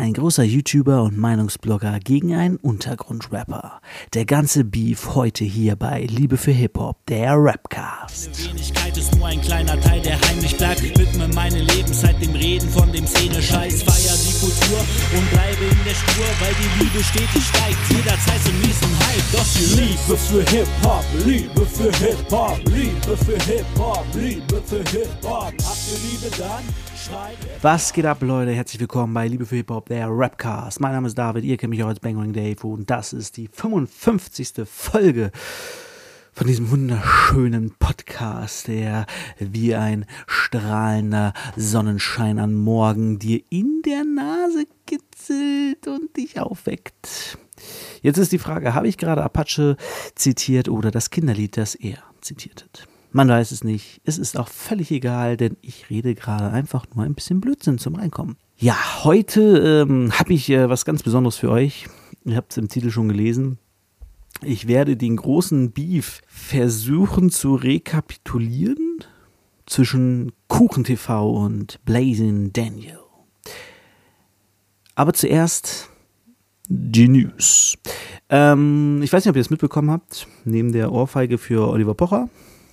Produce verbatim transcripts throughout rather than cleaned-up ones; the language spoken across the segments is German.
Ein großer YouTuber und Meinungsblogger gegen einen Untergrundrapper. Der ganze Beef heute hier bei Liebe für Hip-Hop, der Rapcast. Meine Wenigkeit ist nur ein kleiner Teil, der heimlich bleibt. Widme meine Lebenszeit dem Reden von dem Szene-Scheiß. Feier die Kultur und bleibe in der Spur, weil die Liebe stetig steigt. Jederzeit zum nächsten Hype. Doch die Liebe für Hip-Hop, Liebe für Hip-Hop, Liebe für Hip-Hop, Liebe für Hip-Hop. Habt ihr Liebe dann? Was geht ab, Leute? Herzlich willkommen bei Liebe für Hip-Hop, der Rapcast. Mein Name ist David, ihr kennt mich auch als Bangering Dave und das ist die fünfundfünfzigste Folge von diesem wunderschönen Podcast, der wie ein strahlender Sonnenschein am Morgen dir in der Nase kitzelt und dich aufweckt. Jetzt ist die Frage, habe ich gerade Apache zitiert oder das Kinderlied, das er zitiert hat? Man weiß es nicht. Es ist auch völlig egal, denn ich rede gerade einfach nur ein bisschen Blödsinn zum Reinkommen. Ja, heute ähm, habe ich äh, was ganz Besonderes für euch. Ihr habt es im Titel schon gelesen. Ich werde den großen Beef versuchen zu rekapitulieren zwischen KuchenTV und Blazing Daniel. Aber zuerst die News. Ähm, ich weiß nicht, ob ihr es mitbekommen habt. Neben der Ohrfeige für Oliver Pocher,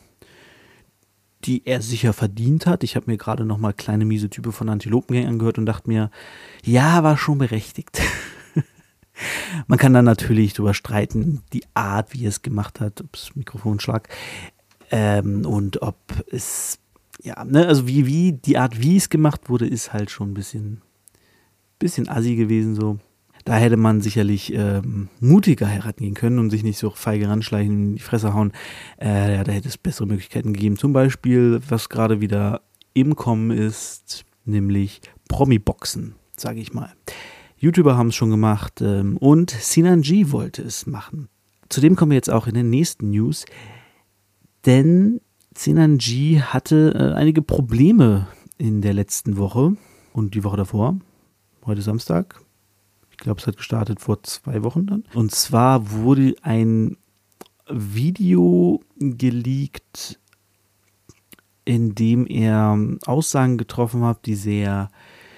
die er sicher verdient hat. Ich habe mir gerade noch mal kleine miese Type von Antilopengang angehört und dachte mir, ja, war schon berechtigt. Man kann dann natürlich drüber streiten, die Art, wie er es gemacht hat, ob es Mikrofonschlag ähm, und ob es, ja, ne, also wie, wie, die Art, wie es gemacht wurde, ist halt schon ein bisschen, bisschen assi gewesen so. Da hätte man sicherlich ähm, mutiger heiraten gehen können und sich nicht so feige ranschleichen, in die Fresse hauen. Äh, ja, da hätte es bessere Möglichkeiten gegeben. Zum Beispiel, was gerade wieder im Kommen ist, nämlich Promi-Boxen, sage ich mal. YouTuber haben es schon gemacht ähm, und Sinan G wollte es machen. Zudem kommen wir jetzt auch in den nächsten News, denn Sinan G hatte äh, einige Probleme in der letzten Woche und die Woche davor. Heute Samstag. Ich glaube, es hat gestartet vor zwei Wochen dann. Und zwar wurde ein Video geleakt, in dem er Aussagen getroffen hat, die sehr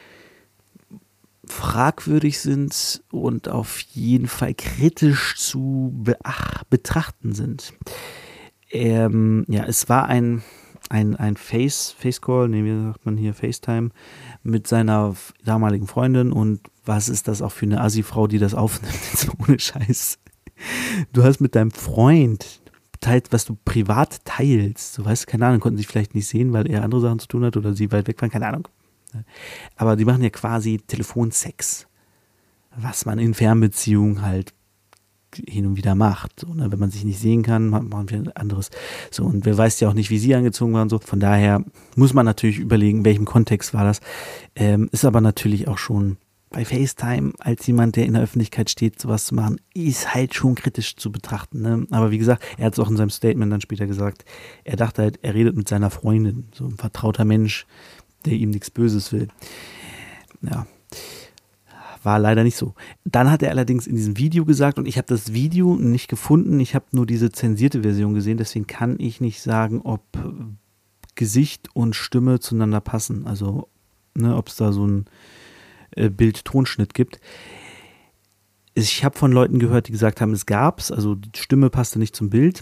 fragwürdig sind und auf jeden Fall kritisch zu beach- betrachten sind. Ähm, ja, es war ein ein, ein Face, Face-Call, nee, wie sagt man hier, FaceTime, mit seiner damaligen Freundin. Und was ist das auch für eine Assi-Frau, die das aufnimmt, jetzt ohne Scheiß. Du hast mit deinem Freund teilt, was du privat teilst. Du weißt, keine Ahnung, konnten sich vielleicht nicht sehen, weil er andere Sachen zu tun hat oder sie weit weg waren, keine Ahnung. Aber die machen ja quasi Telefonsex, was man in Fernbeziehungen halt hin und wieder macht. So, ne? Wenn man sich nicht sehen kann, machen wir ein anderes. So, und wer weiß ja auch nicht, wie sie angezogen waren. So. Von daher muss man natürlich überlegen, in welchem Kontext war das. Ähm, ist aber natürlich auch schon bei FaceTime als jemand, der in der Öffentlichkeit steht, sowas zu machen, ist halt schon kritisch zu betrachten. Ne? Aber wie gesagt, er hat es auch in seinem Statement dann später gesagt, er dachte halt, er redet mit seiner Freundin, so ein vertrauter Mensch, der ihm nichts Böses will. Ja, war leider nicht so. Dann hat er allerdings in diesem Video gesagt, und ich habe das Video nicht gefunden, ich habe nur diese zensierte Version gesehen, deswegen kann ich nicht sagen, ob Gesicht und Stimme zueinander passen. Also, ne, ob es da so ein äh, Bild-Tonschnitt gibt. Ich habe von Leuten gehört, die gesagt haben, es gab's, also die Stimme passte nicht zum Bild,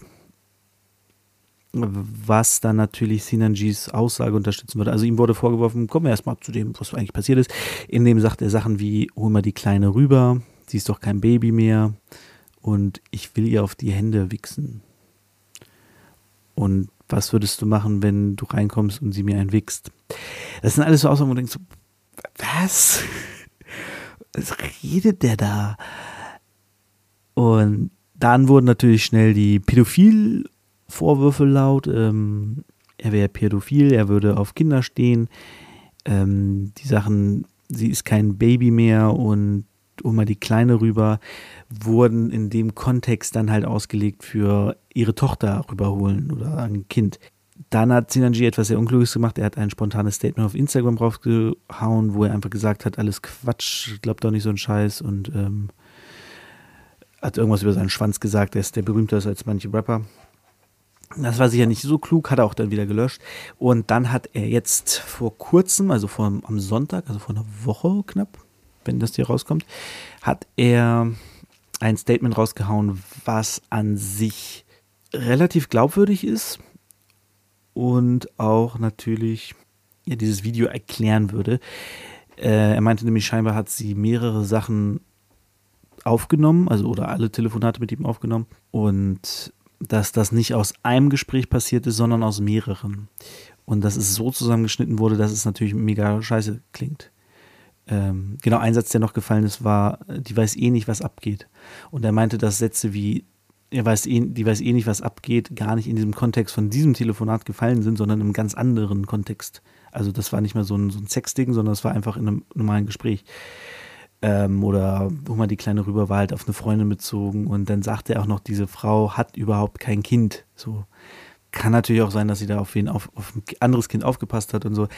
was dann natürlich Sinan Gs Aussage unterstützen würde. Also ihm wurde vorgeworfen, kommen wir erstmal zu dem, was eigentlich passiert ist. In dem sagt er Sachen wie, hol mal die Kleine rüber, sie ist doch kein Baby mehr und ich will ihr auf die Hände wichsen. Und was würdest du machen, wenn du reinkommst und sie mir einen wichst? Das sind alles so Aussagen, wo du denkst, so, was? Was redet der da? Und dann wurden natürlich schnell die Pädophil- Vorwürfe laut, ähm, er wäre pädophil, er würde auf Kinder stehen, ähm, die Sachen, sie ist kein Baby mehr und hol mal die Kleine rüber, wurden in dem Kontext dann halt ausgelegt für ihre Tochter rüberholen oder ein Kind. Dann hat Sinan G etwas sehr Unkluges gemacht, er hat ein spontanes Statement auf Instagram rausgehauen, wo er einfach gesagt hat, alles Quatsch, glaubt doch nicht so einen Scheiß und ähm, hat irgendwas über seinen Schwanz gesagt, der ist der berühmter ist als manche Rapper. Das war sicher nicht so klug, hat er auch dann wieder gelöscht. Und dann hat er jetzt vor kurzem, also vor, am Sonntag, also vor einer Woche knapp, wenn das hier rauskommt, hat er ein Statement rausgehauen, was an sich relativ glaubwürdig ist und auch natürlich ja, dieses Video erklären würde. Äh, er meinte nämlich, scheinbar hat sie mehrere Sachen aufgenommen, also oder alle Telefonate mit ihm aufgenommen und dass das nicht aus einem Gespräch passiert ist, sondern aus mehreren. Und dass es so zusammengeschnitten wurde, dass es natürlich mega scheiße klingt. Ähm, genau, ein Satz, der noch gefallen ist, war, die weiß eh nicht, was abgeht. Und er meinte, dass Sätze wie, er weiß eh, die weiß eh nicht, was abgeht, gar nicht in diesem Kontext von diesem Telefonat gefallen sind, sondern in einem ganz anderen Kontext. Also das war nicht mehr so ein, so ein Sexding, sondern es war einfach in einem normalen Gespräch. Ähm, oder wo man die Kleine rüber war, halt auf eine Freundin bezogen und dann sagte er auch noch, diese Frau hat überhaupt kein Kind. So kann natürlich auch sein, dass sie da auf wen auf, auf ein anderes Kind aufgepasst hat und so.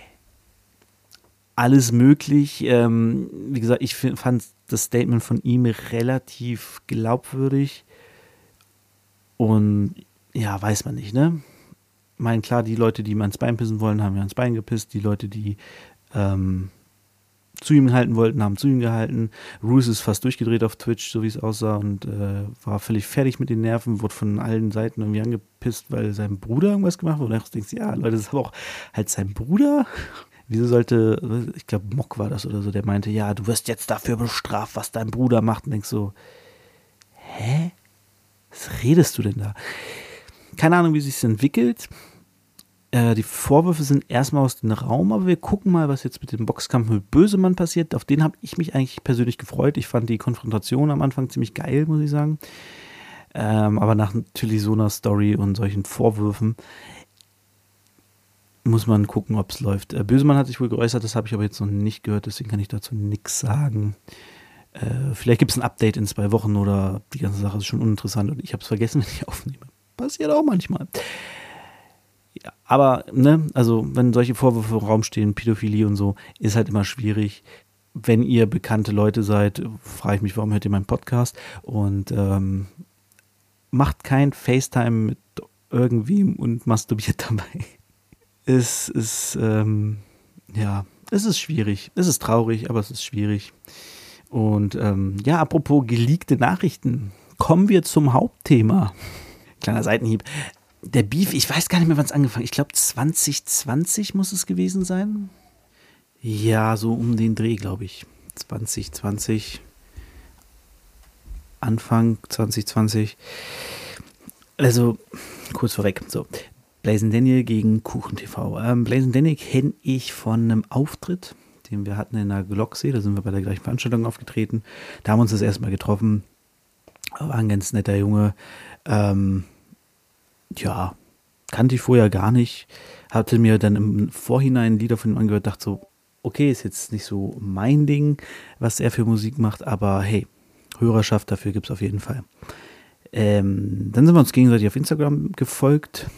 Alles möglich. Ähm, wie gesagt, ich find, fand das Statement von ihm relativ glaubwürdig und ja, weiß man nicht, ne? Ich meine, klar, die Leute, die ihm ans Bein pissen wollen, haben ja ans Bein gepisst. Die Leute, die ähm, zu ihm halten wollten, haben zu ihm gehalten. Roos ist fast durchgedreht auf Twitch, so wie es aussah, und äh, war völlig fertig mit den Nerven, wurde von allen Seiten irgendwie angepisst, weil sein Bruder irgendwas gemacht hat. Und du denkst, ja, Leute, das ist aber auch halt sein Bruder. Wieso sollte, ich glaube, Mock war das oder so, der meinte, ja, du wirst jetzt dafür bestraft, was dein Bruder macht. Und denkst so, hä? Was redest du denn da? Keine Ahnung, wie sich es entwickelt. Äh, die Vorwürfe sind erstmal aus dem Raum, aber wir gucken mal, was jetzt mit dem Boxkampf mit Bösemann passiert. Auf den habe ich mich eigentlich persönlich gefreut. Ich fand die Konfrontation am Anfang ziemlich geil, muss ich sagen. Ähm, aber nach natürlich so einer Story und solchen Vorwürfen muss man gucken, ob es läuft. Äh, Bösemann hat sich wohl geäußert, das habe ich aber jetzt noch nicht gehört, deswegen kann ich dazu nichts sagen. Äh, vielleicht gibt es ein Update in zwei Wochen oder die ganze Sache ist schon uninteressant und ich habe es vergessen, wenn ich aufnehme. Passiert auch manchmal. Ja, aber, ne, also wenn solche Vorwürfe im Raum stehen, Pädophilie und so, ist halt immer schwierig. Wenn ihr bekannte Leute seid, frage ich mich, warum hört ihr meinen Podcast? Und ähm, macht kein FaceTime mit irgendwem und masturbiert dabei. Es ist, ähm, ja, es ist schwierig. Es ist traurig, aber es ist schwierig. Und ähm, ja, apropos geleakte Nachrichten, kommen wir zum Hauptthema. Kleiner Seitenhieb. Der Beef, ich weiß gar nicht mehr, wann es angefangen hat. Ich glaube, zwanzig zwanzig muss es gewesen sein. Ja, so um den Dreh, glaube ich. zwanzig zwanzig. Anfang zwanzig zwanzig. Also, kurz vorweg. So, Blazing Daniel gegen KuchenTV. Ähm, Blazing Daniel kenne ich von einem Auftritt, den wir hatten in der Glocksee. Da sind wir bei der gleichen Veranstaltung aufgetreten. Da haben wir uns das erste Mal getroffen. War ein ganz netter Junge. Ähm, ja, kannte ich vorher gar nicht. Hatte mir dann im Vorhinein Lieder von ihm angehört, dachte so, okay, ist jetzt nicht so mein Ding, was er für Musik macht, aber hey, Hörerschaft dafür gibt es auf jeden Fall. Ähm, dann sind wir uns gegenseitig auf Instagram gefolgt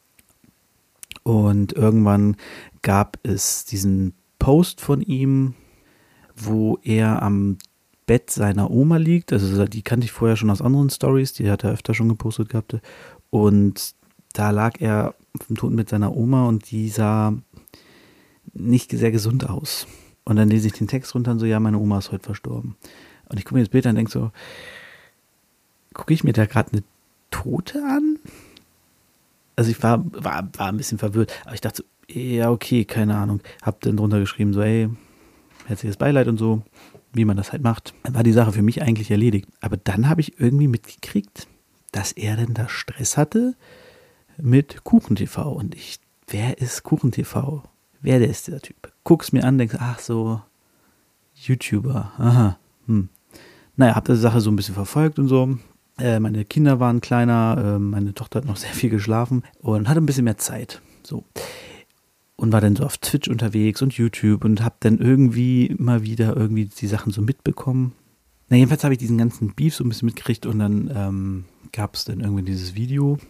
und irgendwann gab es diesen Post von ihm, wo er am Bett seiner Oma liegt, also die kannte ich vorher schon aus anderen Stories, die hat er öfter schon gepostet gehabt, und da lag er auf dem Totenbett seiner Oma und die sah nicht sehr gesund aus. Und dann lese ich den Text runter und so, ja, meine Oma ist heute verstorben. Und ich gucke mir das Bild an und denke so, gucke ich mir da gerade eine Tote an? Also ich war, war, war ein bisschen verwirrt, aber ich dachte so, ja, okay, keine Ahnung. Hab dann drunter geschrieben, so, ey, herzliches Beileid und so, wie man das halt macht. Dann war die Sache für mich eigentlich erledigt. Aber dann habe ich irgendwie mitgekriegt, dass er denn da Stress hatte mit KuchenTV. Und ich, wer ist KuchenTV? Wer der ist dieser Typ? Guck's mir an, denkst, ach so, YouTuber, aha, hm. Naja, hab die Sache so ein bisschen verfolgt und so. Äh, meine Kinder waren kleiner, äh, meine Tochter hat noch sehr viel geschlafen und hatte ein bisschen mehr Zeit. So. Und war dann so auf Twitch unterwegs und YouTube und hab dann irgendwie immer wieder irgendwie die Sachen so mitbekommen. Na, jedenfalls habe ich diesen ganzen Beef so ein bisschen mitgekriegt und dann ähm, gab es dann irgendwie dieses Video,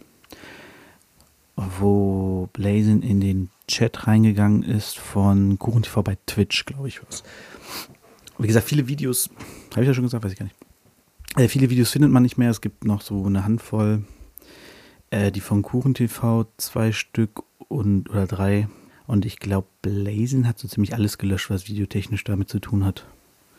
wo Blazin in den Chat reingegangen ist von KuchenTV bei Twitch, glaube ich was. Wie gesagt, viele Videos, habe ich ja schon gesagt, weiß ich gar nicht. Äh, viele Videos findet man nicht mehr, es gibt noch so eine Handvoll, äh, die von KuchenTV, zwei Stück und oder drei. Und ich glaube, Blazin hat so ziemlich alles gelöscht, was videotechnisch damit zu tun hat.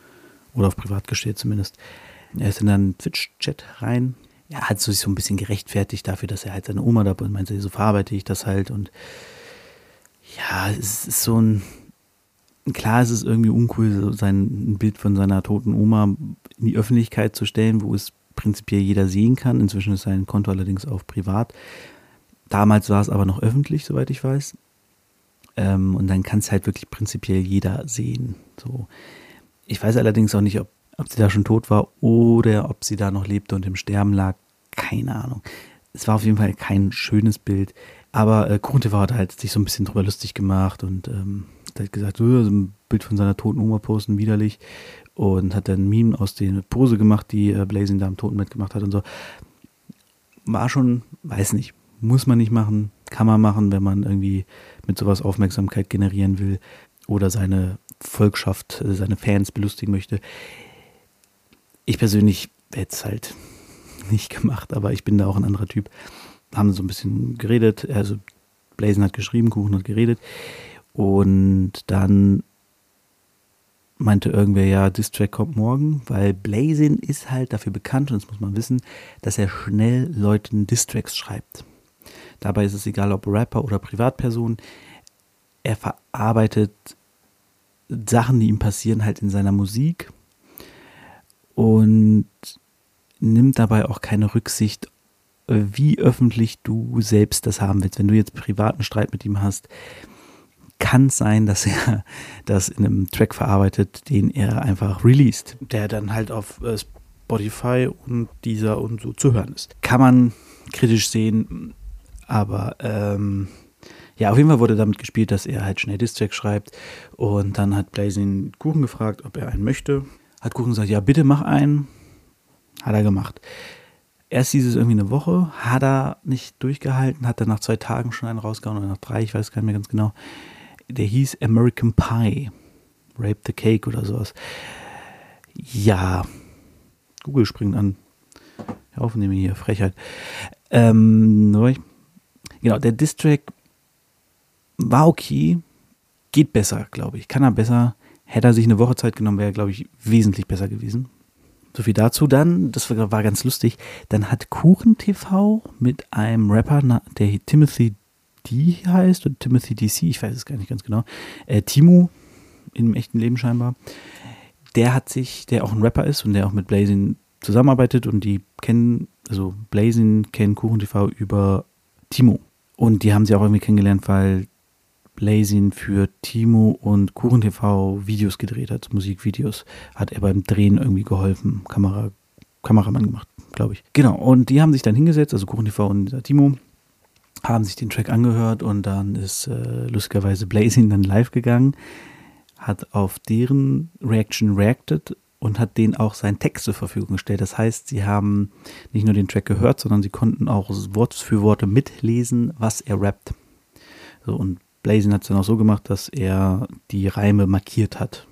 Oder auf privat gestellt zumindest. Er ist in einen Twitch-Chat rein. Er hat sich so ein bisschen gerechtfertigt dafür, dass er halt seine Oma da und meinte, so verarbeite ich das halt. Und ja, es ist so ein, klar, es ist irgendwie uncool, so sein ein Bild von seiner toten Oma in die Öffentlichkeit zu stellen, wo es prinzipiell jeder sehen kann. Inzwischen ist sein Konto allerdings auch privat. Damals war es aber noch öffentlich, soweit ich weiß. Ähm, und dann kann es halt wirklich prinzipiell jeder sehen. So. Ich weiß allerdings auch nicht, ob, ob sie da schon tot war oder ob sie da noch lebte und im Sterben lag. Keine Ahnung. Es war auf jeden Fall kein schönes Bild. Aber äh, KuchenTV hat halt sich so ein bisschen drüber lustig gemacht und ähm, hat halt gesagt, so, so ein Bild von seiner toten Oma posten, widerlich. Und hat dann ein Meme aus der Pose gemacht, die äh, Blazing da am Totenbett gemacht hat und so. War schon, weiß nicht, muss man nicht machen, kann man machen, wenn man irgendwie mit sowas Aufmerksamkeit generieren will oder seine Volkschaft, seine Fans belustigen möchte. Ich persönlich hätte es halt nicht gemacht, aber ich bin da auch ein anderer Typ. Haben so ein bisschen geredet, also Blazing hat geschrieben, Kuchen hat geredet und dann meinte irgendwer, ja, Distrack kommt morgen, weil Blazing ist halt dafür bekannt, und das muss man wissen, dass er schnell Leuten Distracks schreibt. Dabei ist es egal, ob Rapper oder Privatperson. Er verarbeitet Sachen, die ihm passieren, halt in seiner Musik und nimmt dabei auch keine Rücksicht, wie öffentlich du selbst das haben willst. Wenn du jetzt privaten Streit mit ihm hast, kann es sein, dass er das in einem Track verarbeitet, den er einfach released, der dann halt auf Spotify und dieser und so zu hören ist. Kann man kritisch sehen, aber ähm, ja, auf jeden Fall wurde damit gespielt, dass er halt schnell Distrack schreibt und dann hat Blazing Kuchen gefragt, ob er einen möchte. Hat Kuchen gesagt, ja bitte mach einen. Hat er gemacht. Erst hieß es irgendwie eine Woche, hat er nicht durchgehalten, hat dann nach zwei Tagen schon einen rausgehauen oder nach drei, ich weiß gar nicht mehr ganz genau. Der hieß American Pie, Rape the Cake oder sowas. Ja, Google springt an. Hör auf, nehme hier, Frechheit. Ähm, genau, der Distrack war okay, geht besser, glaube ich. Kann er besser. Hätte er sich eine Woche Zeit genommen, wäre er, glaube ich, wesentlich besser gewesen. So viel dazu dann, das war, war ganz lustig. Dann hat KuchenTV mit einem Rapper, der Timothy D heißt, oder Timothy D C, ich weiß es gar nicht ganz genau, äh, Timo, im echten Leben scheinbar, der hat sich, der auch ein Rapper ist und der auch mit Blazing zusammenarbeitet und die kennen, also Blazing kennt KuchenTV über Timo. Und die haben sie auch irgendwie kennengelernt, weil Blazing für Timo und KuchenTV Videos gedreht hat, Musikvideos. Hat er beim Drehen irgendwie geholfen, Kamera, Kameramann gemacht, glaube ich. Genau, und die haben sich dann hingesetzt, also KuchenTV und äh, Timo, haben sich den Track angehört und dann ist äh, lustigerweise Blazing dann live gegangen, hat auf deren Reaction reacted und hat denen auch seinen Text zur Verfügung gestellt. Das heißt, sie haben nicht nur den Track gehört, sondern sie konnten auch Wort für Worte mitlesen, was er rappt. So, und Blazing hat es dann auch so gemacht, dass er die Reime markiert hat.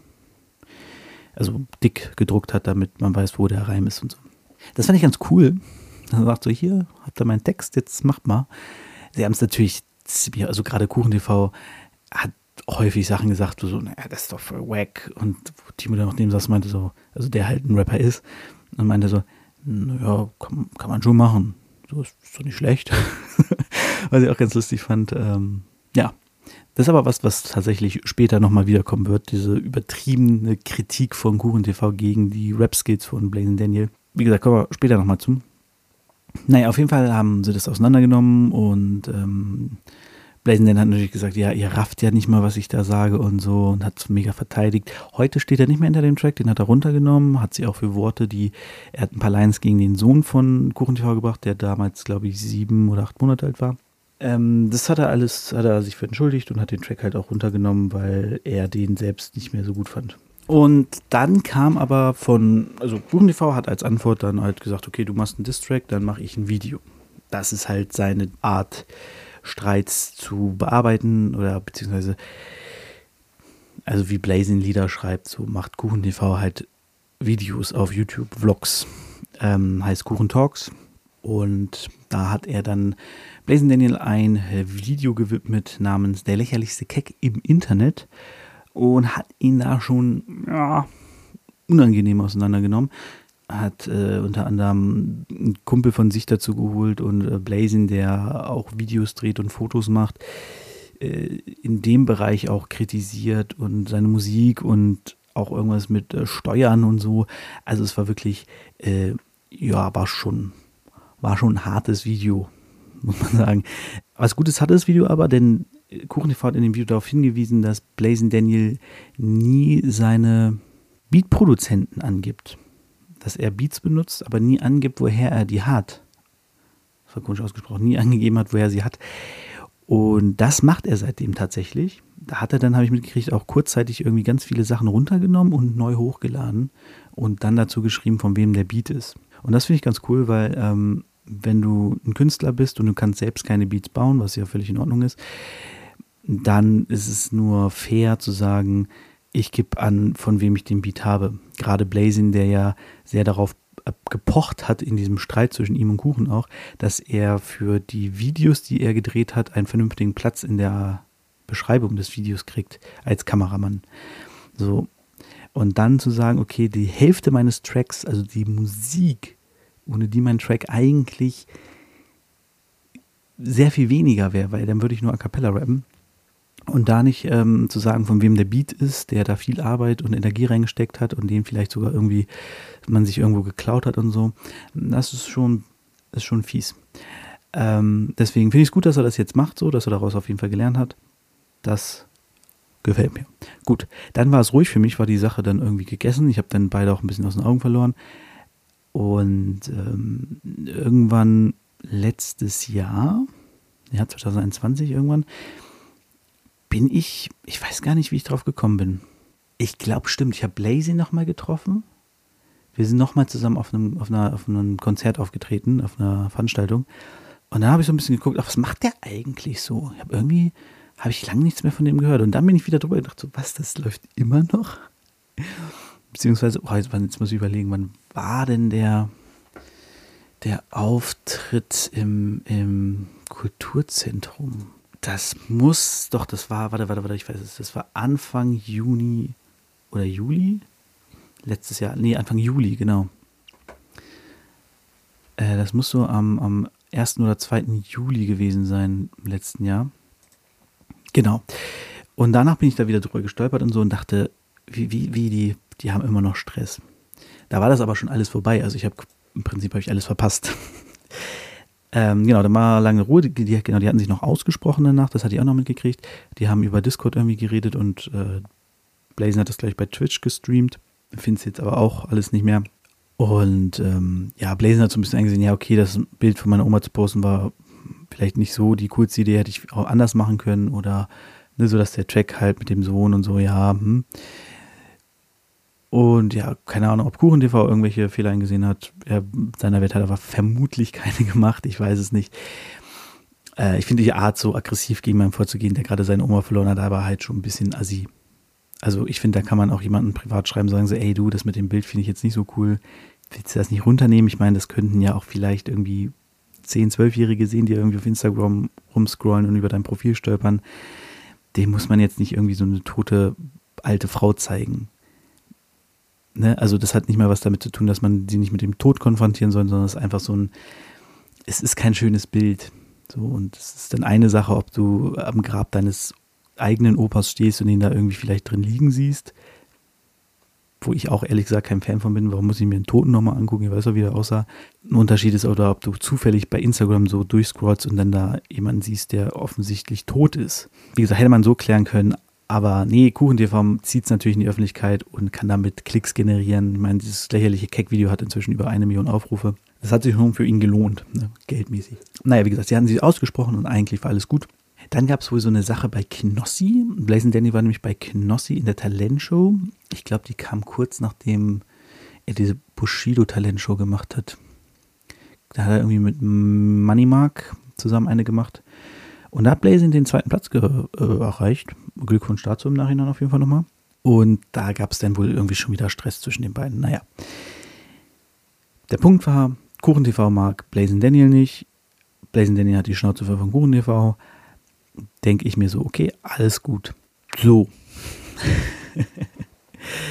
Also dick gedruckt hat, damit man weiß, wo der Reim ist und so. Das fand ich ganz cool. Dann sagt so, hier, habt ihr meinen Text, jetzt macht mal. Sie haben es natürlich, also gerade KuchenTV hat häufig Sachen gesagt, so, naja, das ist doch voll wack. Und Timo dann noch neben saß, meinte so, also der halt ein Rapper ist, und meinte so, naja, kann, kann man schon machen. So ist, ist doch nicht schlecht. Was ich auch ganz lustig fand. Ähm, ja, das ist aber was, was tatsächlich später nochmal wiederkommen wird, diese übertriebene Kritik von KuchenTV gegen die Rap-Skills von Blazing Daniel. Wie gesagt, kommen wir später nochmal zu. Naja, auf jeden Fall haben sie das auseinandergenommen und ähm, Blazing Daniel hat natürlich gesagt, ja, ihr rafft ja nicht mal, was ich da sage und so, und hat es mega verteidigt. Heute steht er nicht mehr hinter dem Track, den hat er runtergenommen, hat sie auch für Worte, die, er hat ein paar Lines gegen den Sohn von KuchenTV gebracht, der damals, glaube ich, sieben oder acht Monate alt war. Ähm, das hat er alles, hat er sich für entschuldigt und hat den Track halt auch runtergenommen, weil er den selbst nicht mehr so gut fand. Und dann kam aber von, also KuchenTV hat als Antwort dann halt gesagt, okay, du machst einen Diss-Track, dann mache ich ein Video. Das ist halt seine Art, Streits zu bearbeiten oder beziehungsweise, also wie Blazing Lieder schreibt, so macht KuchenTV halt Videos auf YouTube, Vlogs, ähm, heißt Kuchen Talks. Und da hat er dann Blazing Daniel ein Video gewidmet namens Der lächerlichste Keck im Internet und hat ihn da schon ja, unangenehm auseinandergenommen. Hat äh, unter anderem einen Kumpel von sich dazu geholt und äh, Blazin, der auch Videos dreht und Fotos macht, äh, in dem Bereich auch kritisiert und seine Musik und auch irgendwas mit äh, Steuern und so. Also es war wirklich, äh, ja, war schon, war schon ein hartes Video, muss man sagen. Was Gutes hatte das Video aber, denn KuchenTV hat in dem Video darauf hingewiesen, dass Blazin Daniel nie seine Beatproduzenten angibt. Dass er Beats benutzt, aber nie angibt, woher er die hat. Das war komisch ausgesprochen, nie angegeben hat, woher er sie hat. Und das macht er seitdem tatsächlich. Da hat er dann, habe ich mitgekriegt, auch kurzzeitig irgendwie ganz viele Sachen runtergenommen und neu hochgeladen und dann dazu geschrieben, von wem der Beat ist. Und das finde ich ganz cool, weil ähm, wenn du ein Künstler bist und du kannst selbst keine Beats bauen, was ja völlig in Ordnung ist, dann ist es nur fair zu sagen, ich gebe an, von wem ich den Beat habe. Gerade Blazin, der ja sehr darauf gepocht hat, in diesem Streit zwischen ihm und Kuchen auch, dass er für die Videos, die er gedreht hat, einen vernünftigen Platz in der Beschreibung des Videos kriegt, als Kameramann. So. Und dann zu sagen, okay, die Hälfte meines Tracks, also die Musik, ohne die mein Track eigentlich sehr viel weniger wäre, weil dann würde ich nur a cappella rappen. Und da nicht ähm, zu sagen, von wem der Beat ist, der da viel Arbeit und Energie reingesteckt hat und den vielleicht sogar irgendwie man sich irgendwo geklaut hat und so, das ist schon, ist schon fies. Ähm, deswegen finde ich es gut, dass er das jetzt macht, so, dass er daraus auf jeden Fall gelernt hat. Das gefällt mir. Gut, dann war es ruhig für mich, war die Sache dann irgendwie gegessen. Ich habe dann beide auch ein bisschen aus den Augen verloren. Und ähm, irgendwann letztes Jahr, ja zwanzig einundzwanzig irgendwann, bin ich, ich weiß gar nicht, wie ich drauf gekommen bin. Ich glaube, stimmt, ich habe Blazin nochmal getroffen. Wir sind nochmal zusammen auf einem, auf, einer, auf einem Konzert aufgetreten, auf einer Veranstaltung. Und dann habe ich so ein bisschen geguckt, ach, was macht der eigentlich so? Ich habe irgendwie, habe ich lange nichts mehr von dem gehört. Und dann bin ich wieder drüber gedacht, so, was, das läuft immer noch? Beziehungsweise, oh, jetzt, jetzt muss ich überlegen, wann war denn der, der Auftritt im, im Kulturzentrum? Das muss, doch, das war, warte, warte, warte, ich weiß es, das war Anfang Juni oder Juli? Letztes Jahr, nee, Anfang Juli, genau. Äh, das muss so am, am ersten oder zweiten Juli gewesen sein im letzten Jahr. Genau. Und danach bin ich da wieder drüber gestolpert und so und dachte, wie, wie, wie, die, die haben immer noch Stress. Da war das aber schon alles vorbei, also ich habe, im Prinzip habe ich alles verpasst. Ähm, genau, da war lange Ruhe, die, die, genau, die hatten sich noch ausgesprochen danach, das hatte ich auch noch mitgekriegt. Die haben über Discord irgendwie geredet und äh, Blazin hat das gleich bei Twitch gestreamt. Finde es jetzt aber auch alles nicht mehr. Und ähm, ja, Blazin hat so ein bisschen eingesehen, ja okay, das Bild von meiner Oma zu posten war vielleicht nicht so die coolste Idee, hätte ich auch anders machen können oder ne, so, dass der Track halt mit dem Sohn und so, ja, hm. Und ja, keine Ahnung, ob KuchenTV irgendwelche Fehler eingesehen hat. Er, seiner Welt hat aber vermutlich keine gemacht, ich weiß es nicht. Äh, ich finde die Art, so aggressiv gegen meinen vorzugehen, der gerade seine Oma verloren hat, aber halt schon ein bisschen assi. Also ich finde, da kann man auch jemanden privat schreiben, sagen so, ey du, das mit dem Bild finde ich jetzt nicht so cool. Willst du das nicht runternehmen? Ich meine, das könnten ja auch vielleicht irgendwie zehn-, zwölfjährige sehen, die irgendwie auf Instagram rumscrollen und über dein Profil stolpern. Dem muss man jetzt nicht irgendwie so eine tote alte Frau zeigen. Ne? Also das hat nicht mal was damit zu tun, dass man sie nicht mit dem Tod konfrontieren soll, sondern es ist einfach so ein, es ist kein schönes Bild. So, und es ist dann eine Sache, ob du am Grab deines eigenen Opas stehst und ihn da irgendwie vielleicht drin liegen siehst, wo ich auch ehrlich gesagt kein Fan von bin. Warum muss ich mir einen Toten nochmal angucken? Ich weiß auch, wie der aussah. Ein Unterschied ist, oder ob du zufällig bei Instagram so durchscrollst und dann da jemanden siehst, der offensichtlich tot ist. Wie gesagt, hätte man so klären können, aber nee, KuchenTV zieht es natürlich in die Öffentlichkeit und kann damit Klicks generieren. Ich meine, dieses lächerliche Keck-Video hat inzwischen über eine Million Aufrufe. Das hat sich schon für ihn gelohnt, ne, geldmäßig. Naja, wie gesagt, sie hatten sich ausgesprochen und eigentlich war alles gut. Dann gab es wohl so eine Sache bei Knossi. Blazin Daniel war nämlich bei Knossi in der Talentshow. Ich glaube, die kam kurz nachdem er diese Bushido-Talentshow gemacht hat. Da hat er irgendwie mit Money Mark zusammen eine gemacht. Und da hat Blazin den zweiten Platz ge- äh, erreicht. Glückwunsch dazu im Nachhinein auf jeden Fall nochmal. Und da gab es dann wohl irgendwie schon wieder Stress zwischen den beiden. Naja. Der Punkt war, KuchenTV mag Blazin Daniel nicht. Blazin Daniel hat die Schnauze voll von KuchenTV. Denke ich mir so, okay, alles gut. So.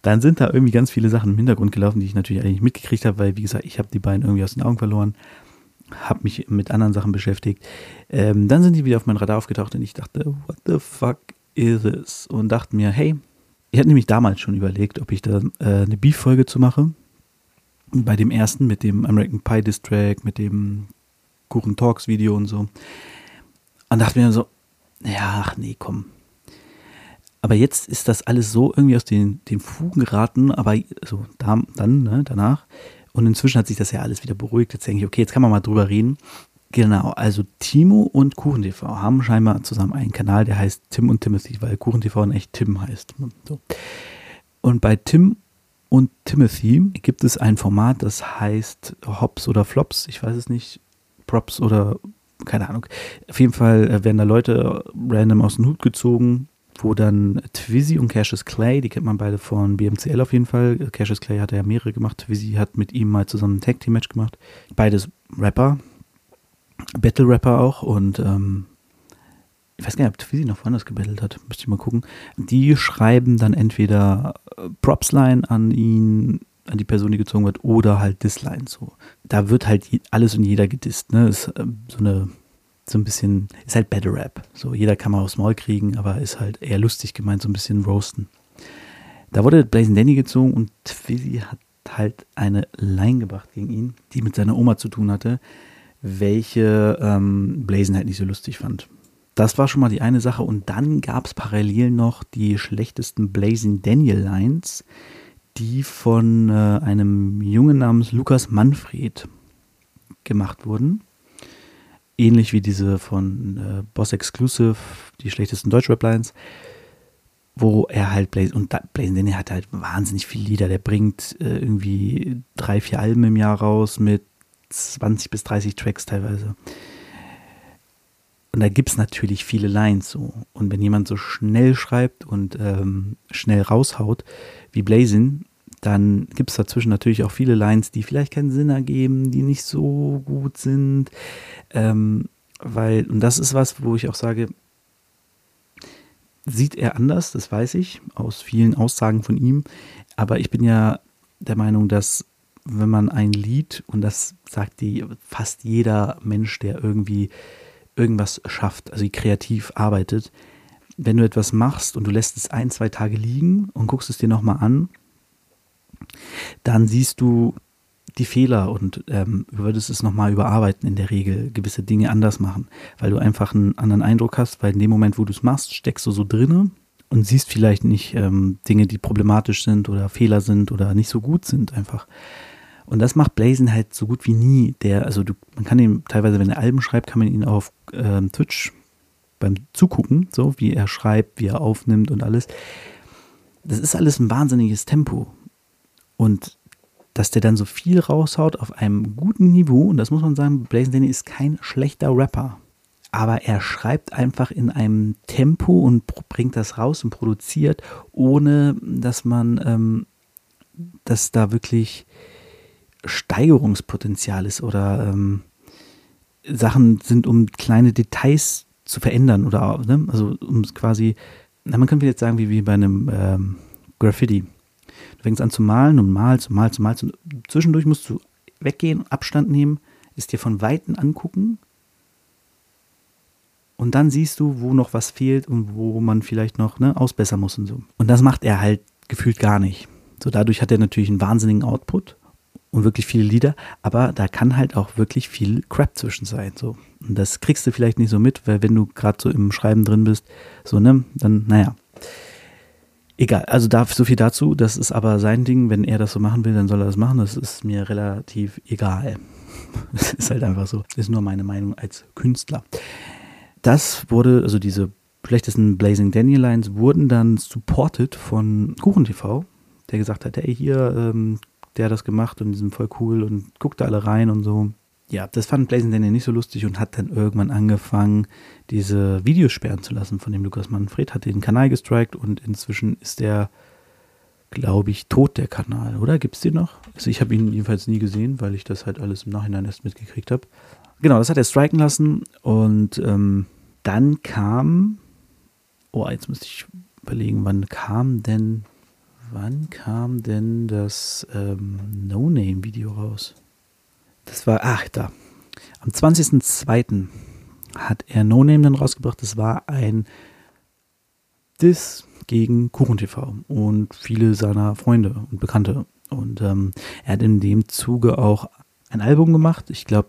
dann sind da irgendwie ganz viele Sachen im Hintergrund gelaufen, die ich natürlich eigentlich mitgekriegt habe, weil, wie gesagt, ich habe die beiden irgendwie aus den Augen verloren, habe mich mit anderen Sachen beschäftigt. Ähm, dann sind die wieder auf mein Radar aufgetaucht und ich dachte, what the fuck is this? Und dachte mir, hey, ich hatte nämlich damals schon überlegt, ob ich da äh, eine Beef-Folge zu mache. Bei dem ersten, mit dem American Pie Diss-Track, mit dem Kuchen Talks Video und so. Und dachte mir so, ja, ach nee, komm. Aber jetzt ist das alles so irgendwie aus den, den Fugen geraten, aber so da, dann, ne, danach. Und inzwischen hat sich das ja alles wieder beruhigt. Jetzt denke ich, okay, jetzt kann man mal drüber reden. Genau, also Timo und KuchenTV haben scheinbar zusammen einen Kanal, der heißt Tim und Timothy, weil KuchenTV in echt Tim heißt. So. Und bei Tim und Timothy gibt es ein Format, das heißt Hops oder Flops, ich weiß es nicht, Props oder keine Ahnung. Auf jeden Fall werden da Leute random aus dem Hut gezogen, wo dann Twizzy und Cassius Clay, die kennt man beide von B M C L auf jeden Fall. Cassius Clay hat ja mehrere gemacht, Twizzy hat mit ihm mal zusammen ein Tag-Team-Match gemacht. Beides Rapper, Battle-Rapper auch und ähm, ich weiß gar nicht, ob Twizzy noch woanders gebattelt hat, müsste ich mal gucken. Die schreiben dann entweder Props-Line an ihn, an die Person, die gezogen wird, oder halt Diss-Line. So. Da wird halt alles und jeder gedisst, ne? Ist äh, so eine so ein bisschen, ist halt Battle Rap. So, jeder kann mal aufs Maul kriegen, aber ist halt eher lustig gemeint, so ein bisschen roasten. Da wurde Blazing Danny gezogen und Twizzy hat halt eine Line gebracht gegen ihn, die mit seiner Oma zu tun hatte, welche ähm, Blazing halt nicht so lustig fand. Das war schon mal die eine Sache und dann gab es parallel noch die schlechtesten Blazing Daniel Lines, die von äh, einem Jungen namens Lukas Manfred gemacht wurden. Ähnlich wie diese von äh, Boss Exclusive, die schlechtesten Deutschrap-Lines, wo er halt Blazing, und Blazing Danny hat halt wahnsinnig viele Lieder, der bringt äh, irgendwie drei, vier Alben im Jahr raus mit zwanzig bis dreißig Tracks teilweise. Und da gibt es natürlich viele Lines so. Und wenn jemand so schnell schreibt und ähm, schnell raushaut wie Blazing, dann gibt es dazwischen natürlich auch viele Lines, die vielleicht keinen Sinn ergeben, die nicht so gut sind. Ähm, weil, und das ist was, wo ich auch sage, sieht er anders, das weiß ich, aus vielen Aussagen von ihm. Aber ich bin ja der Meinung, dass wenn man ein Lied, und das sagt die fast jeder Mensch, der irgendwie irgendwas schafft, also kreativ arbeitet, wenn du etwas machst und du lässt es ein, zwei Tage liegen und guckst es dir nochmal an, dann siehst du die Fehler und ähm, würdest es nochmal überarbeiten in der Regel, gewisse Dinge anders machen, weil du einfach einen anderen Eindruck hast, weil in dem Moment, wo du es machst, steckst du so drinne und siehst vielleicht nicht ähm, Dinge, die problematisch sind oder Fehler sind oder nicht so gut sind einfach. Und das macht Blazing halt so gut wie nie. Der, also du, man kann ihn teilweise, wenn er Alben schreibt, kann man ihn auf ähm, Twitch beim Zugucken, so wie er schreibt, wie er aufnimmt und alles. Das ist alles ein wahnsinniges Tempo. Und dass der dann so viel raushaut auf einem guten Niveau, und das muss man sagen, Blazing Danny ist kein schlechter Rapper. Aber er schreibt einfach in einem Tempo und bringt das raus und produziert, ohne dass man, ähm, dass da wirklich Steigerungspotenzial ist oder ähm, Sachen sind, um kleine Details zu verändern oder ne? Also um es quasi, na, man könnte jetzt sagen, wie, wie bei einem ähm, Graffiti. Du fängst an zu malen und malst und malst und malst und zwischendurch musst du weggehen, Abstand nehmen, es dir von Weitem angucken und dann siehst du, wo noch was fehlt und wo man vielleicht noch ne, ausbessern muss und so. Und das macht er halt gefühlt gar nicht. So, dadurch hat er natürlich einen wahnsinnigen Output und wirklich viele Lieder, aber da kann halt auch wirklich viel Crap zwischen sein. So. Und das kriegst du vielleicht nicht so mit, weil wenn du gerade so im Schreiben drin bist, so, ne, dann, naja. Egal, also da, so viel dazu, das ist aber sein Ding, wenn er das so machen will, dann soll er das machen, das ist mir relativ egal. Das ist halt einfach so, das ist nur meine Meinung als Künstler. Das wurde, also diese schlechtesten Blazing Danny Lines wurden dann supported von KuchenTV, der gesagt hat, hey, hier, ähm, der hat das gemacht und die sind voll cool und guckt da alle rein und so. Ja, das fand Blazing Danny nicht so lustig und hat dann irgendwann angefangen, diese Videos sperren zu lassen von dem Lukas Manfred, hat den Kanal gestrikt und inzwischen ist der, glaube ich, tot, der Kanal, oder? Gibt es den noch? Also ich habe ihn jedenfalls nie gesehen, weil ich das halt alles im Nachhinein erst mitgekriegt habe. Genau, das hat er striken lassen und ähm, dann kam, oh, jetzt müsste ich überlegen, wann kam denn, wann kam denn das ähm, No-Name-Video raus? Das war, ach da, am zwanzigsten zweiten hat er No-Name dann rausgebracht. Das war ein Diss gegen KuchenTV und viele seiner Freunde und Bekannte. Und ähm, er hat in dem Zuge auch ein Album gemacht, ich glaube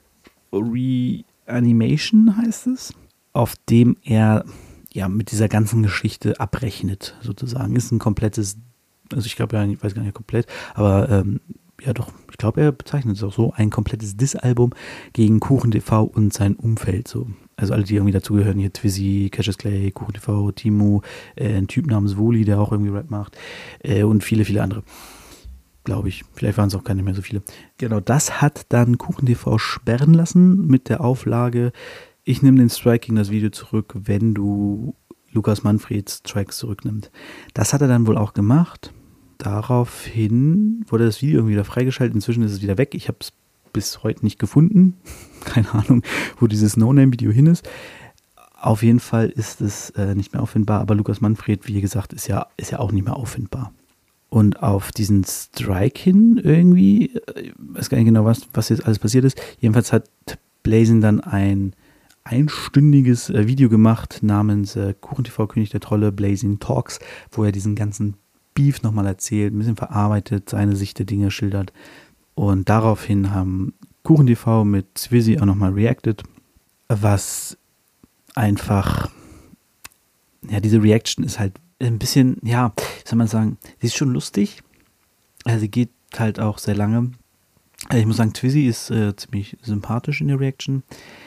Reanimation heißt es, auf dem er ja mit dieser ganzen Geschichte abrechnet, sozusagen. Ist ein komplettes, also ich glaube ja, ich weiß gar nicht komplett, aber ähm, ja doch, ich glaube, er bezeichnet es auch so, ein komplettes Diss-Album gegen KuchenTV und sein Umfeld. So. Also alle, die irgendwie dazugehören, hier Twizzy, Cassius Clay, KuchenTV, Timo, äh, ein Typ namens Woli, der auch irgendwie Rap macht äh, und viele, viele andere. Glaube ich. Vielleicht waren es auch keine mehr so viele. Genau, das hat dann KuchenTV sperren lassen mit der Auflage, ich nehme den Strike gegen das Video zurück, wenn du Lukas Manfreds Tracks zurücknimmst. Das hat er dann wohl auch gemacht. Daraufhin wurde das Video irgendwie wieder freigeschaltet. Inzwischen ist es wieder weg. Ich habe es bis heute nicht gefunden. Keine Ahnung, wo dieses No-Name-Video hin ist. Auf jeden Fall ist es äh, nicht mehr auffindbar. Aber Lukas Manfred, wie gesagt, ist ja, ist ja auch nicht mehr auffindbar. Und auf diesen Strike hin irgendwie, ich weiß gar nicht genau, was, was jetzt alles passiert ist. Jedenfalls hat Blazin dann ein einstündiges äh, Video gemacht namens äh, KuchenTV König der Trolle, Blazin Talks, wo er diesen ganzen Beef nochmal erzählt, ein bisschen verarbeitet, seine Sicht der Dinge schildert. Und daraufhin haben KuchenTV mit Twizzy auch nochmal reacted, was einfach, ja, diese Reaction ist halt ein bisschen, ja, wie soll man sagen, sie ist schon lustig, also sie geht halt auch sehr lange. Also ich muss sagen, Twizzy ist äh, ziemlich sympathisch in der Reaction,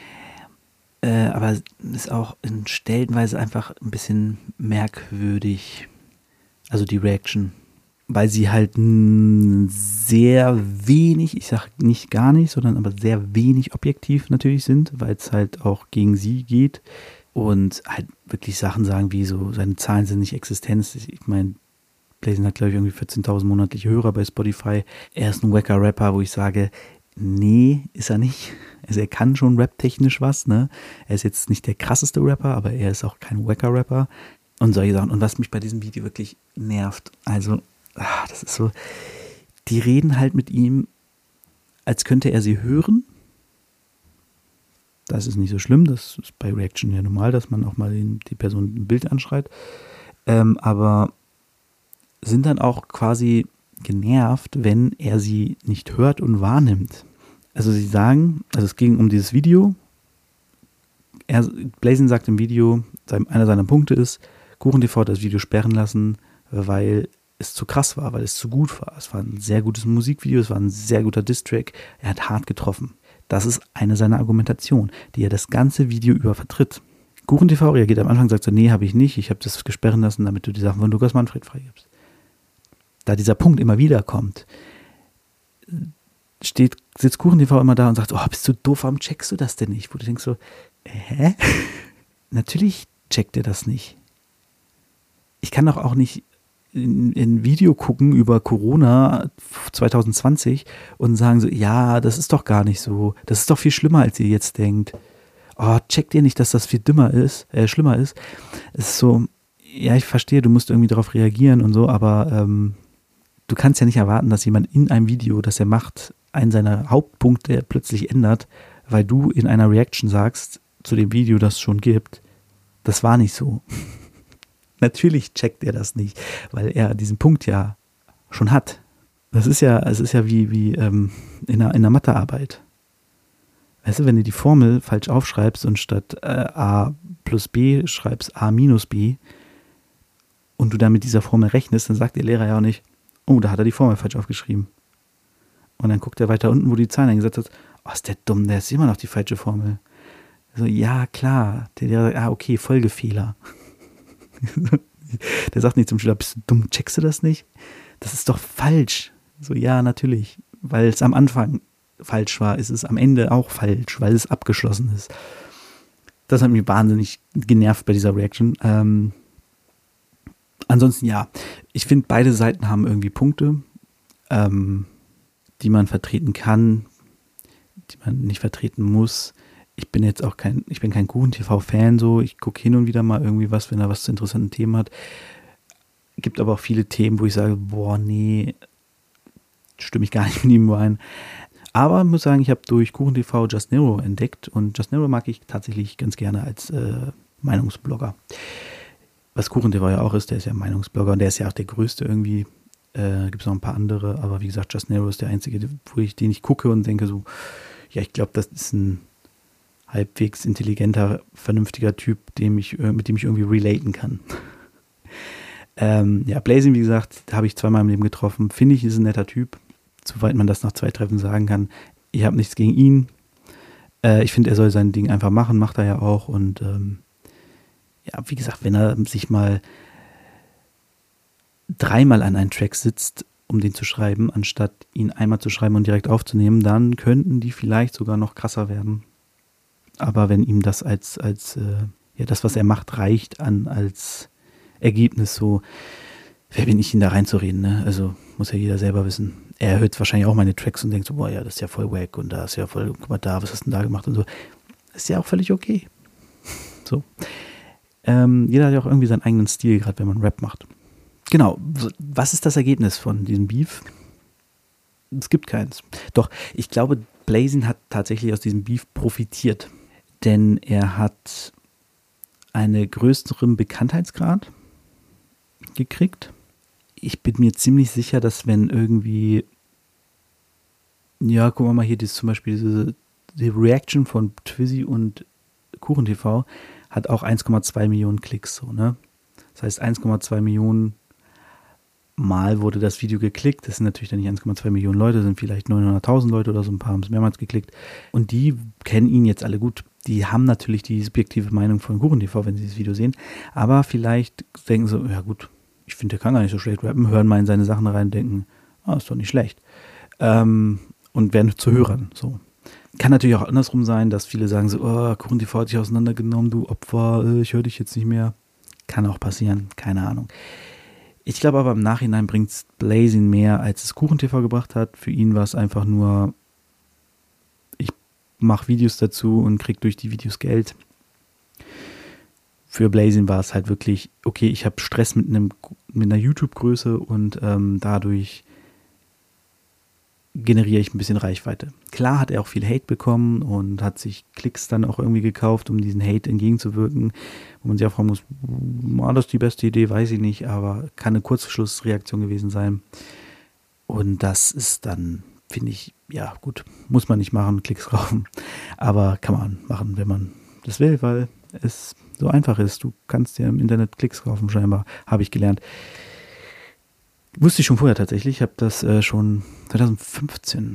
äh, aber ist auch in stellenweise einfach ein bisschen merkwürdig, also die Reaction, weil sie halt sehr wenig, ich sage nicht gar nicht, sondern aber sehr wenig objektiv natürlich sind, weil es halt auch gegen sie geht. Und halt wirklich Sachen sagen wie so, seine Zahlen sind nicht Existenz. Ich meine, Blazin hat, glaube ich, irgendwie vierzehntausend monatliche Hörer bei Spotify. Er ist ein wacker Rapper, wo ich sage, nee, ist er nicht. Also er kann schon raptechnisch was, ne? Er ist jetzt nicht der krasseste Rapper, aber er ist auch kein wacker Rapper. Und solche Sachen. Und was mich bei diesem Video wirklich nervt, also, ach, das ist so, die reden halt mit ihm, als könnte er sie hören. Das ist nicht so schlimm, das ist bei Reaction ja normal, dass man auch mal den, die Person ein Bild anschreit. Ähm, aber sind dann auch quasi genervt, wenn er sie nicht hört und wahrnimmt. Also sie sagen, also es ging um dieses Video. Er, Blazin sagt im Video, sein, einer seiner Punkte ist, KuchenTV hat das Video sperren lassen, weil es zu krass war, weil es zu gut war. Es war ein sehr gutes Musikvideo, es war ein sehr guter Diss-Track. Er hat hart getroffen. Das ist eine seiner Argumentationen, die er das ganze Video über vertritt. KuchenTV reagiert am Anfang und sagt so, nee, habe ich nicht, ich habe das gesperren lassen, damit du die Sachen von Lukas Manfred freigibst. Da dieser Punkt immer wieder kommt, steht, sitzt KuchenTV immer da und sagt, oh, bist du doof, warum checkst du das denn nicht? Wo du denkst so, hä? Natürlich checkt er das nicht. Ich kann doch auch nicht in ein Video gucken über Corona zwanzig zwanzig und sagen so, ja, das ist doch gar nicht so. Das ist doch viel schlimmer, als ihr jetzt denkt. Oh, checkt ihr nicht, dass das viel dümmer ist, äh, schlimmer ist? Es ist so, ja, ich verstehe, du musst irgendwie darauf reagieren und so, aber ähm, du kannst ja nicht erwarten, dass jemand in einem Video, das er macht, einen seiner Hauptpunkte plötzlich ändert, weil du in einer Reaction sagst zu dem Video, das es schon gibt, das war nicht so. Natürlich checkt er das nicht, weil er diesen Punkt ja schon hat. Das ist ja, es ist ja wie, wie ähm, in einer, in einer Mathearbeit. Weißt du, wenn du die Formel falsch aufschreibst und statt äh, a plus b schreibst a minus b und du dann mit dieser Formel rechnest, dann sagt der Lehrer ja auch nicht, oh, da hat er die Formel falsch aufgeschrieben. Und dann guckt er weiter unten, wo die Zahlen eingesetzt hat, oh, ist der dumm, der ist immer noch die falsche Formel. So, ja, klar. Der Lehrer sagt, ah, okay, Folgefehler. Der sagt nicht zum Schüler, bist du dumm, checkst du das nicht? Das ist doch falsch. So, ja, natürlich. Weil es am Anfang falsch war, ist es am Ende auch falsch, weil es abgeschlossen ist. Das hat mich wahnsinnig genervt bei dieser Reaction. Ähm, ansonsten, ja, ich finde, beide Seiten haben irgendwie Punkte, ähm, die man vertreten kann, die man nicht vertreten muss. Ich bin jetzt auch kein, ich bin kein KuchenTV-Fan so, ich gucke hin und wieder mal irgendwie was, wenn er was zu interessanten Themen hat. Gibt aber auch viele Themen, wo ich sage, boah, nee, stimme ich gar nicht mit ihm überein. Aber ich muss sagen, ich habe durch KuchenTV Just Nero entdeckt und Just Nero mag ich tatsächlich ganz gerne als äh, Meinungsblogger. Was KuchenTV ja auch ist, der ist ja Meinungsblogger und der ist ja auch der größte irgendwie. Äh, gibt es noch ein paar andere, aber wie gesagt, Just Nero ist der einzige, wo ich, den ich gucke und denke so, ja, ich glaube, das ist ein halbwegs intelligenter, vernünftiger Typ, dem ich, mit dem ich irgendwie relaten kann. ähm, ja, Blazing, wie gesagt, habe ich zweimal im Leben getroffen. Finde ich, ist ein netter Typ, soweit man das nach zwei Treffen sagen kann. Ich habe nichts gegen ihn. Äh, ich finde, er soll sein Ding einfach machen, macht er ja auch. Und ähm, ja, wie gesagt, wenn er sich mal dreimal an einen Track sitzt, um den zu schreiben, anstatt ihn einmal zu schreiben und direkt aufzunehmen, dann könnten die vielleicht sogar noch krasser werden. Aber wenn ihm das als, als äh, ja, das, was er macht, reicht an als Ergebnis, so, wer bin ich, ihn da reinzureden, ne? Also muss ja jeder selber wissen. Er hört wahrscheinlich auch meine Tracks und denkt so, boah, ja, das ist ja voll wack und da ist ja voll, guck mal da, was hast du denn da gemacht und so. Das ist ja auch völlig okay. So. Ähm, jeder hat ja auch irgendwie seinen eigenen Stil, gerade wenn man Rap macht. Genau, was ist das Ergebnis von diesem Beef? Es gibt keins. Doch, ich glaube, Blazing hat tatsächlich aus diesem Beef profitiert. Denn er hat einen größeren Bekanntheitsgrad gekriegt. Ich bin mir ziemlich sicher, dass wenn irgendwie, ja, gucken wir mal hier, das zum Beispiel diese die Reaction von Twizzy und KuchenTV hat auch eins Komma zwei Millionen Klicks. So, ne? Das heißt, eins Komma zwei Millionen Mal wurde das Video geklickt. Das sind natürlich dann nicht eins Komma zwei Millionen Leute, das sind vielleicht neunhunderttausend Leute oder so, ein paar haben es mehrmals geklickt. Und die kennen ihn jetzt alle gut. Die haben natürlich die subjektive Meinung von KuchenTV, wenn sie das Video sehen. Aber vielleicht denken sie, ja gut, ich finde, der kann gar nicht so schlecht rappen, hören mal in seine Sachen rein und denken, ah, ist doch nicht schlecht. Ähm, und werden zu Hörern. So. Kann natürlich auch andersrum sein, dass viele sagen so, oh, KuchenTV hat dich auseinandergenommen, du Opfer, ich höre dich jetzt nicht mehr. Kann auch passieren, keine Ahnung. Ich glaube aber im Nachhinein bringt es Blazing mehr, als es KuchenTV gebracht hat. Für ihn war es einfach nur, ich mache Videos dazu und kriege durch die Videos Geld. Für Blazing war es halt wirklich, okay, ich habe Stress mit, einem, mit einer YouTube-Größe und ähm, dadurch generiere ich ein bisschen Reichweite. Klar hat er auch viel Hate bekommen und hat sich Klicks dann auch irgendwie gekauft, um diesen Hate entgegenzuwirken. Wo man sich auch fragen muss, war das die beste Idee, weiß ich nicht, aber kann eine Kurzschlussreaktion gewesen sein. Und das ist dann, finde ich, ja gut, muss man nicht machen, Klicks kaufen. Aber kann man machen, wenn man das will, weil es so einfach ist. Du kannst ja im Internet Klicks kaufen, scheinbar, habe ich gelernt. Wusste ich schon vorher tatsächlich. Ich habe das äh, schon zwanzig fünfzehn,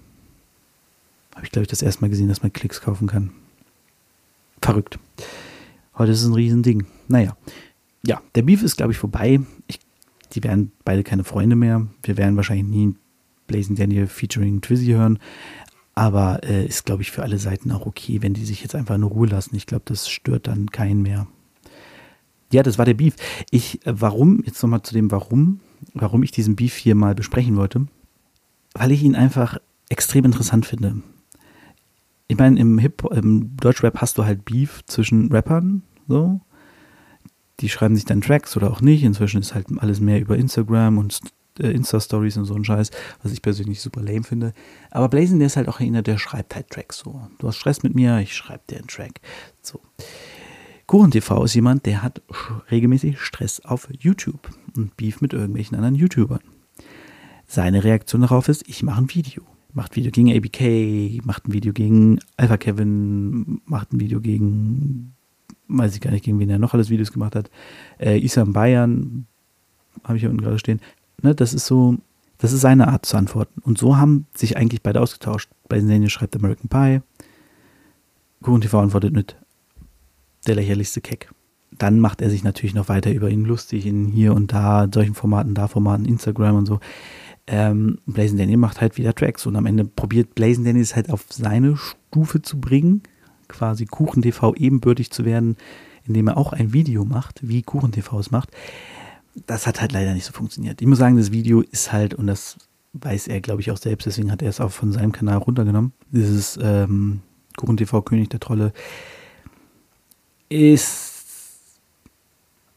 habe ich glaube ich das erste Mal gesehen, dass man Klicks kaufen kann. Verrückt. Heute ist es ein Riesending. Naja, ja, der Beef ist glaube ich vorbei. Ich, die werden beide keine Freunde mehr. Wir werden wahrscheinlich nie Blazing Daniel featuring Twizzy hören. Aber äh, ist glaube ich für alle Seiten auch okay, wenn die sich jetzt einfach in Ruhe lassen. Ich glaube, das stört dann keinen mehr. Ja, das war der Beef. Ich, äh, warum, jetzt nochmal zu dem Warum, warum ich diesen Beef hier mal besprechen wollte, weil ich ihn einfach extrem interessant finde. Ich meine, im Hip, im Deutschrap hast du halt Beef zwischen Rappern, so. Die schreiben sich dann Tracks oder auch nicht. Inzwischen ist halt alles mehr über Instagram und äh, Insta-Stories und so ein Scheiß, was ich persönlich super lame finde. Aber Blazing, der ist halt auch einer, der schreibt halt Tracks so. Du hast Stress mit mir, ich schreibe dir einen Track. So. KuchenTV ist jemand, der hat regelmäßig Stress auf YouTube und Beef mit irgendwelchen anderen YouTubern. Seine Reaktion darauf ist, ich mache ein Video. Macht ein Video gegen A B K, macht ein Video gegen Alpha Kevin, macht ein Video gegen, weiß ich gar nicht, gegen wen er noch alles Videos gemacht hat. Äh, Isam Bayern, habe ich hier unten gerade stehen. Ne, das ist so, das ist seine Art zu antworten. Und so haben sich eigentlich beide ausgetauscht. Bei Daniel schreibt American Pie, KuchenTV antwortet mit der lächerlichste Keck. Dann macht er sich natürlich noch weiter über ihn lustig in hier und da, in solchen Formaten, da Formaten, Instagram und so. Ähm, Blazing Daniel macht halt wieder Tracks und am Ende probiert Blazing Daniel es halt auf seine Stufe zu bringen, quasi KuchenTV ebenbürtig zu werden, indem er auch ein Video macht, wie KuchenTV es macht. Das hat halt leider nicht so funktioniert. Ich muss sagen, das Video ist halt, und das weiß er, glaube ich, auch selbst, deswegen hat er es auch von seinem Kanal runtergenommen, dieses ähm, KuchenTV König der Trolle ist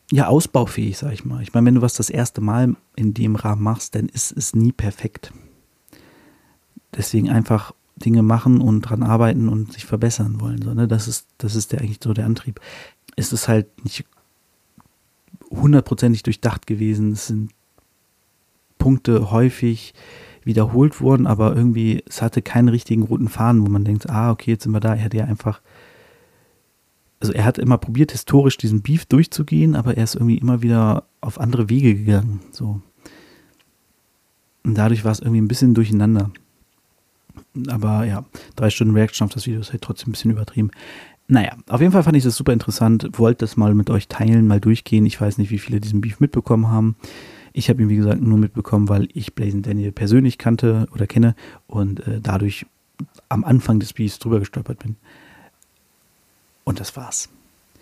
ja, ausbaufähig, sag ich mal. Ich meine, wenn du was das erste Mal in dem Rahmen machst, dann ist es nie perfekt. Deswegen einfach Dinge machen und dran arbeiten und sich verbessern wollen. So, ne? Das ist, das ist der, eigentlich so der Antrieb. Es ist halt nicht hundertprozentig durchdacht gewesen. Es sind Punkte häufig wiederholt worden, aber irgendwie, es hatte keinen richtigen roten Faden, wo man denkt, ah, okay, jetzt sind wir da. Er hat ja einfach, also er hat immer probiert, historisch diesen Beef durchzugehen, aber er ist irgendwie immer wieder auf andere Wege gegangen. So. Und dadurch war es irgendwie ein bisschen durcheinander. Aber ja, drei Stunden Reaction auf das Video ist halt trotzdem ein bisschen übertrieben. Naja, auf jeden Fall fand ich das super interessant. Wollte das mal mit euch teilen, mal durchgehen. Ich weiß nicht, wie viele diesen Beef mitbekommen haben. Ich habe ihn, wie gesagt, nur mitbekommen, weil ich Blazing Daniel persönlich kannte oder kenne und äh, dadurch am Anfang des Beefs drüber gestolpert bin. Und das war's.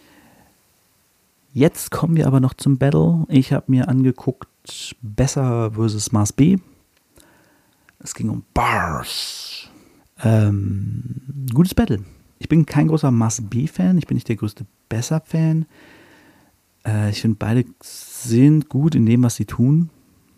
Jetzt kommen wir aber noch zum Battle. Ich habe mir angeguckt Besser versus Mars B. Es ging um Bars. Ähm, gutes Battle. Ich bin kein großer Mars B-Fan. Ich bin nicht der größte Besser-Fan. Äh, ich finde, beide sind gut in dem, was sie tun.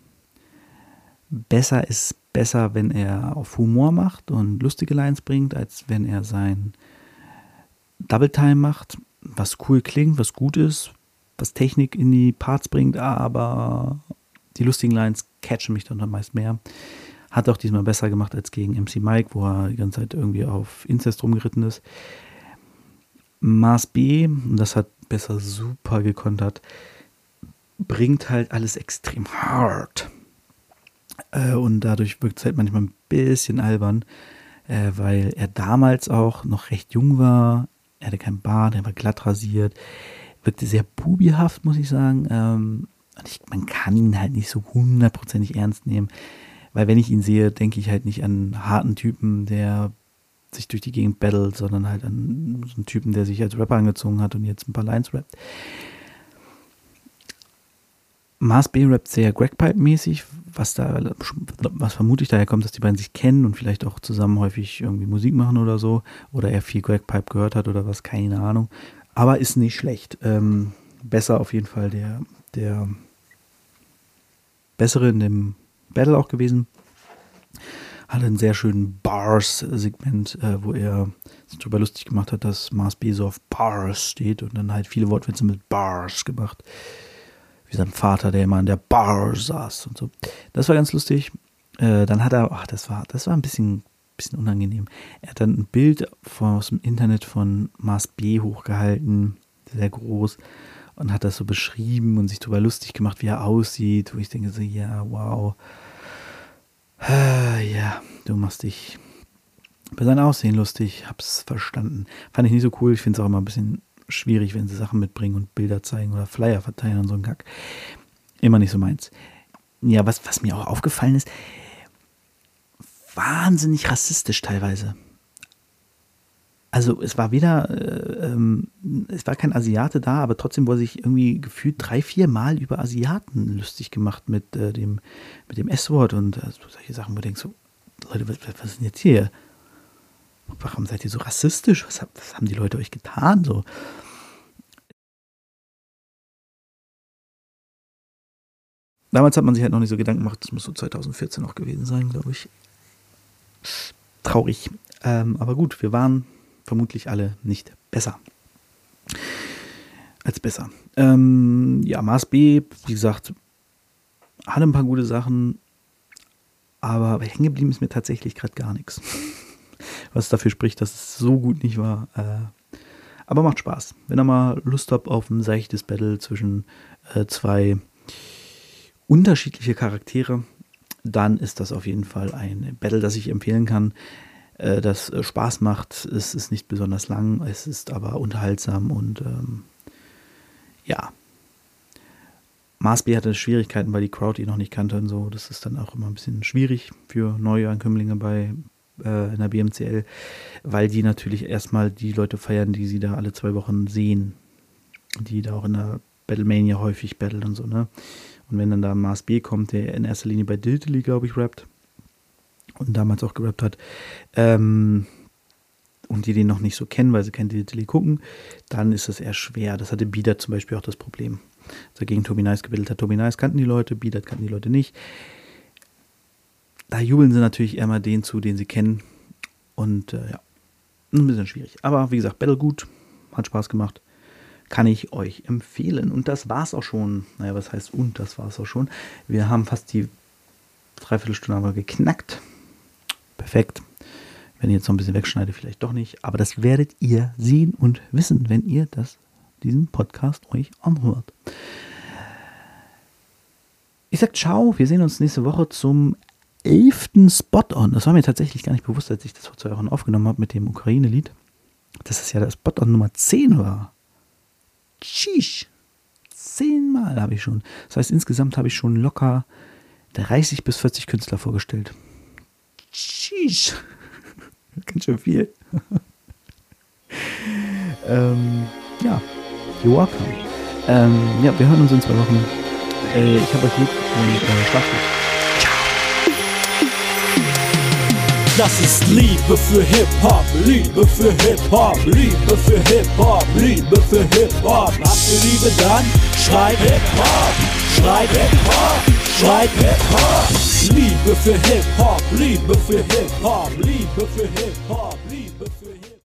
Besser ist besser, wenn er auf Humor macht und lustige Lines bringt, als wenn er sein Double Time macht, was cool klingt, was gut ist, was Technik in die Parts bringt, aber die lustigen Lines catchen mich dann meist mehr. Hat auch diesmal besser gemacht als gegen M C Mike, wo er die ganze Zeit irgendwie auf Incest rumgeritten ist. Mars B, das hat besser super gekontert, bringt halt alles extrem hart. Äh, und dadurch wirkt es halt manchmal ein bisschen albern, äh, weil er damals auch noch recht jung war. Er hatte keinen Bart, er war glatt rasiert. Wirkte sehr bubihaft, muss ich sagen. Ähm, und ich, man kann ihn halt nicht so hundertprozentig ernst nehmen. Weil wenn ich ihn sehe, denke ich halt nicht an einen harten Typen, der sich durch die Gegend battelt, sondern halt an so einen Typen, der sich als Rapper angezogen hat und jetzt ein paar Lines rappt. Mars B rappt sehr Gregpipe-mäßig, was da, was vermutlich daher kommt, dass die beiden sich kennen und vielleicht auch zusammen häufig irgendwie Musik machen oder so. Oder er viel Gregpipe gehört hat oder was, keine Ahnung. Aber ist nicht schlecht. Ähm, besser auf jeden Fall der, der bessere in dem Battle auch gewesen. Hatte einen sehr schönen Bars-Segment, äh, wo er sich darüber lustig gemacht hat, dass Mars B so auf Bars steht und dann halt viele Wortwitze mit Bars gemacht. Wie sein Vater, der immer an der Bar saß und so. Das war ganz lustig. Äh, dann hat er, ach, das war, das war ein bisschen, bisschen unangenehm. Er hat dann ein Bild von, aus dem Internet von Mars B hochgehalten, sehr groß, und hat das so beschrieben und sich darüber lustig gemacht, wie er aussieht, wo ich denke so, ja, wow. Äh, ja, du machst dich bei seinem Aussehen lustig, hab's verstanden. Fand ich nicht so cool, ich finde es auch immer ein bisschen schwierig, wenn sie Sachen mitbringen und Bilder zeigen oder Flyer verteilen und so ein Kack. Immer nicht so meins. Ja, was, was mir auch aufgefallen ist, wahnsinnig rassistisch teilweise. Also es war weder, äh, ähm, es war kein Asiate da, aber trotzdem wurde sich irgendwie gefühlt drei, vier Mal über Asiaten lustig gemacht mit äh, dem, mit dem S-Wort und äh, solche Sachen, wo du denkst so, Leute, was, was ist denn jetzt hier? Warum seid ihr so rassistisch? Was, was haben die Leute euch getan? So. Damals hat man sich halt noch nicht so Gedanken gemacht, das muss so zwanzig vierzehn auch gewesen sein, glaube ich. Traurig. Ähm, aber gut, wir waren vermutlich alle nicht besser. Als besser. Ähm, ja, Mars B, wie gesagt, hatte ein paar gute Sachen, aber hängen geblieben ist mir tatsächlich gerade gar nichts. Was dafür spricht, dass es so gut nicht war. Äh, aber macht Spaß. Wenn ihr mal Lust habt auf ein seichtes Battle zwischen äh, zwei unterschiedliche Charaktere, dann ist das auf jeden Fall ein Battle, das ich empfehlen kann, äh, das äh, Spaß macht. Es ist nicht besonders lang, es ist aber unterhaltsam und ähm, ja. Mars B hatte Schwierigkeiten, weil die Crowd ihn noch nicht kannte und so. Das ist dann auch immer ein bisschen schwierig für neue Ankömmlinge bei äh, in der B M C L, weil die natürlich erstmal die Leute feiern, die sie da alle zwei Wochen sehen, die da auch in der Battlemania häufig battlen und so, ne? Und wenn dann da Mars B kommt, der in erster Linie bei Diltily, glaube ich, rappt und damals auch gerappt hat, ähm, und die den noch nicht so kennen, weil sie kein Diltily gucken, dann ist das eher schwer. Das hatte Bieder zum Beispiel auch das Problem. als er gegen Tobi Nice gebettelt hat. Tobi Nice kannten die Leute, B-Dat kannten die Leute nicht. Da jubeln sie natürlich eher mal den zu, den sie kennen. Und äh, ja, ein bisschen schwierig. Aber wie gesagt, Battle gut, hat Spaß gemacht. Kann ich euch empfehlen. Und das war's auch schon. Naja, was heißt und? Das war's auch schon. Wir haben fast die Dreiviertelstunde aber geknackt. Perfekt. Wenn ich jetzt noch ein bisschen wegschneide, vielleicht doch nicht. Aber das werdet ihr sehen und wissen, wenn ihr das, diesen Podcast euch anhört. Ich sag ciao. Wir sehen uns nächste Woche zum elften Spot-On. Das war mir tatsächlich gar nicht bewusst, als ich das vor zwei Wochen aufgenommen habe mit dem Ukraine-Lied, dass es ja das Spot-On Nummer zehn war. Tschüss. Zehnmal habe ich schon. Das heißt, insgesamt habe ich schon locker dreißig bis vierzig Künstler vorgestellt. Tschüss. Ganz schön viel. ähm, ja, you're welcome. Ähm, ja, wir hören uns in zwei Wochen. Äh, ich habe euch lieb und äh, schlaft gut. Das ist Liebe für Hip-Hop, Liebe für Hip-Hop, Liebe für Hip-Hop, Liebe für Hip-Hop. Habt ihr Liebe, dann schreit Hip-Hop, schreit Hip-Hop, schreit Hip-Hop. Liebe für Hip-Hop, Liebe für Hip-Hop, Liebe für Hip-Hop, Liebe